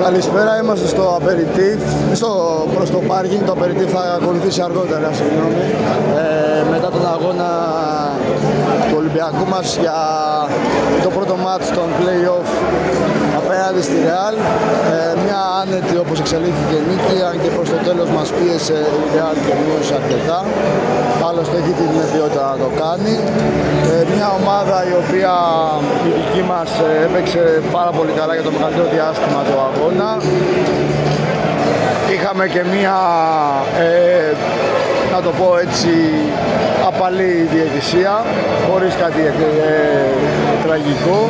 Καλησπέρα, είμαστε στο Aperitif, προς το πάρκινγκ. Το Aperitif θα ακολουθήσει αργότερα, συγγνώμη, μετά τον αγώνα του Ολυμπιακού μας για το πρώτο μάτς των play-off απέναντι στη Real. Μια άνετη, όπως εξελίχθηκε, νίκη, αν και προς το τέλος μας πίεσε η Real και μείωσε αρκετά. Άλλωστε έχει την ποιότητα να το κάνει. Μια ομάδα η οποία η δική μας έπαιξε πάρα πολύ καλά για το μεγαλύτερο διάστημα του αγώνα. Είχαμε και μια, να το πω έτσι, απαλή διαιτησία, χωρίς κάτι τραγικό.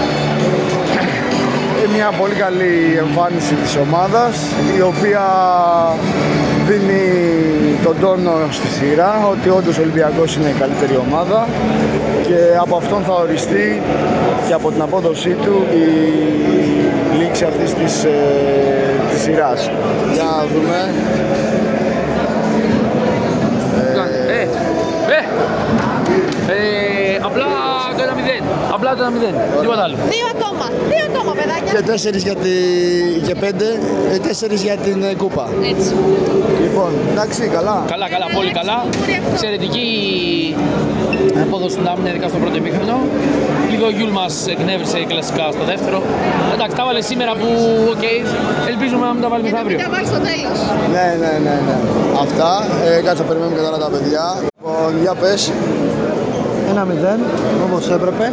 Μια πολύ καλή εμφάνιση της ομάδας, η οποία δίνει τον τόνο στη σειρά ότι όντως ο Ολυμπιακός είναι η καλύτερη ομάδα και από αυτόν θα οριστεί και από την απόδοσή του η λήξη αυτής της σειράς. Για να δούμε. Απλά το 1-0. Τίποτα άλλο. Δύο ακόμα, παιδάκια. Και 4 για την κούπα. Έτσι. Λοιπόν, εντάξει, καλά. Καλά, πολύ καλά. Εξαιρετική απόδοση στην άμυνα, ειδικά στο πρώτο ημίχρονο. Λίγο ο Γιούλ μας εκνεύρισε κλασικά στο δεύτερο. Εντάξει, τα βάλε σήμερα που, ελπίζουμε να μην τα βάλουμε αύριο. Τα βάλει στο τέλος. Ναι. Αυτά, κάτσε να περιμένουμε και τώρα τα παιδιά. Λοιπόν, για πες. 1-0, όπως έπρεπε.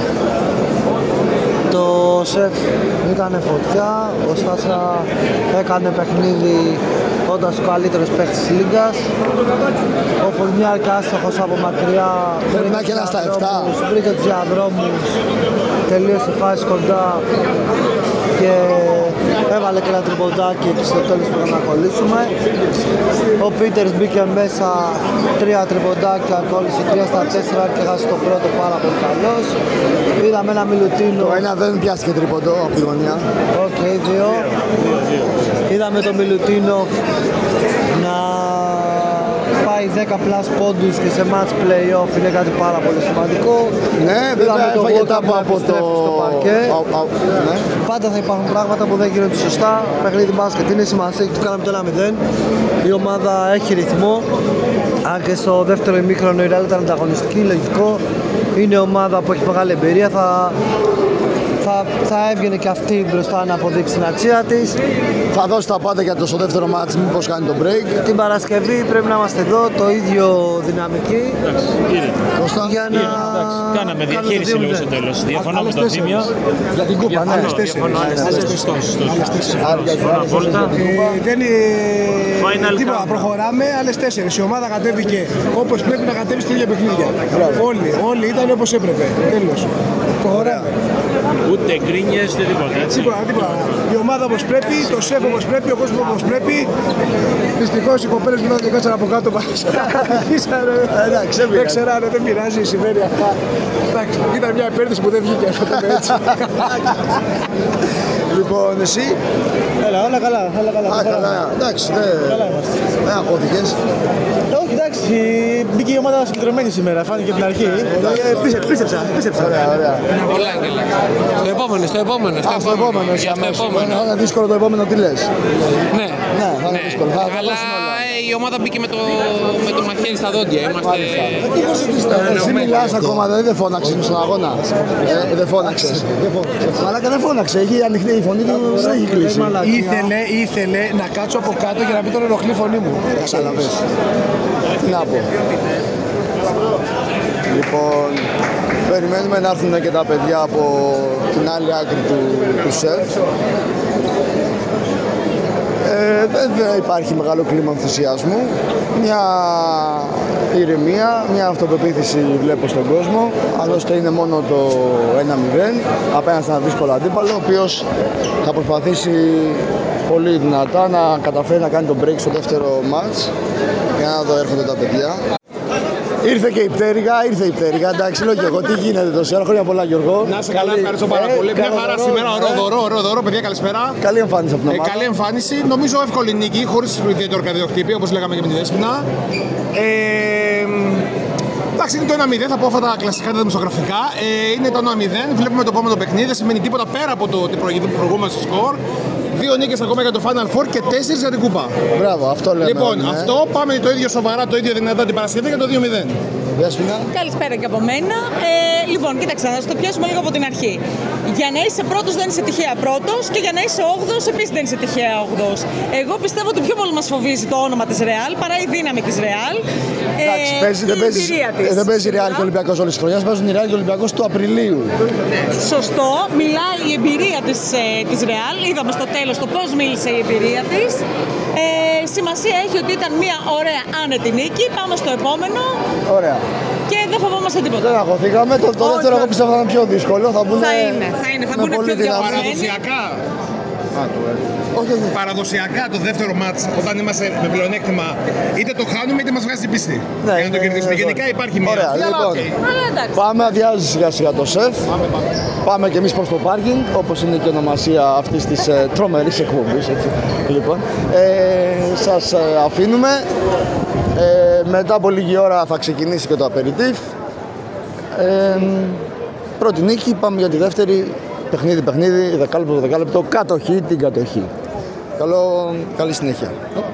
Το σεφ ήταν φωτιά, ο Στάσα έκανε παιχνίδι όντας ο καλύτερος παίκτης της Λίγκας. Ο Φορνιάρ άστοχος από μακριά, πρέπει να έχει ένα στα 7. βρήκε τους διαδρόμους, τελείωσε φάση κοντά και έβαλε και ένα τριποντάκι και στο τέλος πρέπει να κολλήσουμε. Ο Πίτερς μπήκε μέσα, 3 τριποντάκια, κόλλησε 3 στα 4 και χάσει το πρώτο, πάρα πολύ καλός. Είδαμε ένα Μιλουτίνο. Το ένα δεν πιάστηκε τρίποντο από τη γωνία. Οκ, 2. Είδαμε το Μιλουτίνο να πάει 10 πλάς πόντους και σε match play-off είναι κάτι πάρα πολύ σημαντικό. Ναι, βέβαια έφαγε τάπο από το παρκέ. Ναι. Πάντα θα υπάρχουν πράγματα που δεν γίνονται σωστά. Παιχνίδι μπάσκετ είναι σημασία και το κάναμε το 1-0. Η ομάδα έχει ρυθμό. Αν και στο δεύτερο ημίχρονο η Real ήταν ανταγωνιστική, λογικό. Είναι ομάδα που έχει μεγάλη εμπειρία. Θα έβγαινε και αυτή μπροστά να αποδείξει την αξία της. Θα δώσει τα πάντα για το στο δεύτερο μάτς, μήπως κάνει το break. Την Παρασκευή πρέπει να είμαστε εδώ, το ίδιο δυναμική. Κώστα. Για να κάναμε διαχείριση λίγο στο τέλος. Διαφωνώ με τον Θήμιο. Για την κούπα, ναι. Διαφωνώ απόλυτα. Δεν Final τίποτα, countdown. προχωράμε, άλλες 4. Η ομάδα κατέβηκε όπως πρέπει να κατέβει στα ίδια παιχνίδια. Όλοι ήταν όπως έπρεπε. Τέλος. Προχωράμε. Ούτε γκρίνιες, ούτε τίποτα. Έτσι. Τίποτα. Η ομάδα όπως πρέπει, το σεφ όπως πρέπει, ο κόσμος όπως πρέπει. Δυστυχώς οι κοπέλες μου δεν κάτσαν από κάτω μας. Εντάξει, Δεν ξέρανε, δεν πειράζει, συμβαίνει αυτά. Εντάξει, ήταν μια επένδυση που δεν βγήκε αυτό το έτσι. Λοιπόν, εσύ. Όλα καλά. Καλά. Εντάξει, δεν αγχώθηκες. Όχι, εντάξει, μπήκε η ομάδα συγκεντρωμένη σήμερα, φάνηκε από την αρχή. Πίστεψα. Ωραία. Πολλά, Άγγελε. Στο επόμενο. Στο επόμενο, Για το επόμενο. θα είναι δύσκολο το επόμενο, τι λες. Ναι, θα είναι δύσκολο. αλλά η ομάδα μπήκε με το μαχαίρι στα δόντια. Είμαστε Εσύ μιλάς ακόμα, δεν φώναξες στον αγώνα. Δεν φώναξες. Μαλάκα δεν φώναξε, έχει ανοιχτή η φωνή του, δεν έχει κλείσει. Ήθελε να κάτσω από κάτω για να μην τον ενοχλεί η φωνή μου. Καταλαβες. Τι να πω. Λοιπόν, περιμένουμε να έρθουν και τα παιδιά από την άλλη άκρη του σεφ. Δεν υπάρχει μεγάλο κλίμα ενθουσιασμού. Μια ηρεμία, μια αυτοπεποίθηση βλέπω στον κόσμο. Άλλωστε είναι μόνο το 1-0 απέναντι σε ένα δύσκολο αντίπαλο, ο οποίος θα προσπαθήσει πολύ δυνατά να καταφέρει να κάνει τον break στο δεύτερο μάτς. Για να δω, έρχονται τα παιδιά. Ήρθε η πτέρυγα, εντάξει, λέω και εγώ, τι γίνεται τόση ώρα, χρόνια πολλά Γιώργο. Να είσαι καλά, ευχαριστώ πάρα πολύ. Μια χαρά σήμερα, ωραίο δώρο, παιδιά, καλησπέρα. Καλή εμφάνιση από την ομάδα. Καλή εμφάνιση, νομίζω εύκολη νίκη, χωρίς ιδιαίτερο καρδιοχτύπη, όπως λέγαμε και με τη Δέσποινα. Εντάξει, είναι το 1-0, θα πω αυτά τα κλασικά τα δημοσιογραφικά. Είναι το 1-0, βλέπουμε το επόμενο παιχνίδι, δεν σημαίνει τίποτα πέρα από το προηγούμενο σκορ. 2 νίκες ακόμα για το Final Four και 4 για την Κούπα. Μπράβο, αυτό λέμε. Λοιπόν, ναι. αυτό πάμε το ίδιο σοβαρά, το ίδιο δυνατά την Παρασκευή για το 2-0. Δέσποινα. Καλησπέρα και από μένα. Λοιπόν, κοίταξε, να το πιάσουμε λίγο από την αρχή. Για να είσαι πρώτος δεν είσαι τυχαία πρώτος και για να είσαι 8ος επίσης δεν είσαι τυχαία 8ος. Εγώ πιστεύω ότι πιο πολύ μας φοβίζει το όνομα της Real παρά η δύναμη της Real. Εντάξει, δεν παίζει η Real και ο Ολυμπιακός όλης της χρονιάς, παίζουν η Real και ο Ολυμπιακός του Απριλίου. Σωστό, μιλάει η εμπειρία της Real. Είδαμε στο τέλος το πώς μίλησε η εμπειρία της. Σημασία έχει ότι ήταν μια ωραία άνετη νίκη. Πάμε στο επόμενο. Ωραία. Και δεν φοβόμαστε τίποτα. Δεν αγχωθήκαμε. Το δεύτερο εγώ πιστεύω θα είναι πιο δύσκολο. Θα μπουν Θα μπουν πιο διαβασμένοι. Παραδοσιακά. Όχι. Παραδοσιακά το δεύτερο μάτς, όταν είμαστε με πλεονέκτημα, είτε το χάνουμε είτε μας βγάζει την πίστη. Ναι, για να το κερδίσουμε. Γενικά υπάρχει μια. Ωραία, αλλά λοιπόν. οκ. Αλλά εντάξει. Πάμε, αδειάζει σιγά σιγά το σεφ. Πάμε και εμείς προς το πάρκινγκ, όπως είναι και η ονομασία αυτής της τρομερής εκπομπής. Λοιπόν, σας αφήνουμε. Μετά από λίγη ώρα θα ξεκινήσει και το απεριτίφ. Πρώτη νίκη, πάμε για τη δεύτερη. Παιχνίδι, δεκάλεπτο, κατοχή την κατοχή. Καλή συνέχεια.